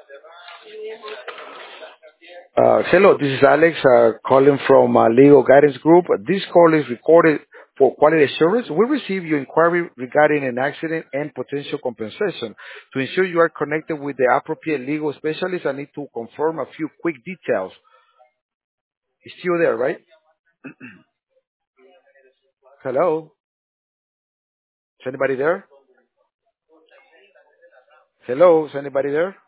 Hello, this is Alex calling from Legal Guidance Group. This call is recorded for quality assurance. We receive your inquiry regarding an accident and potential compensation. To ensure you are connected with the appropriate legal specialist, I need to confirm a few quick details. It's still there, right? Hello? Is anybody there? Hello? Is anybody there?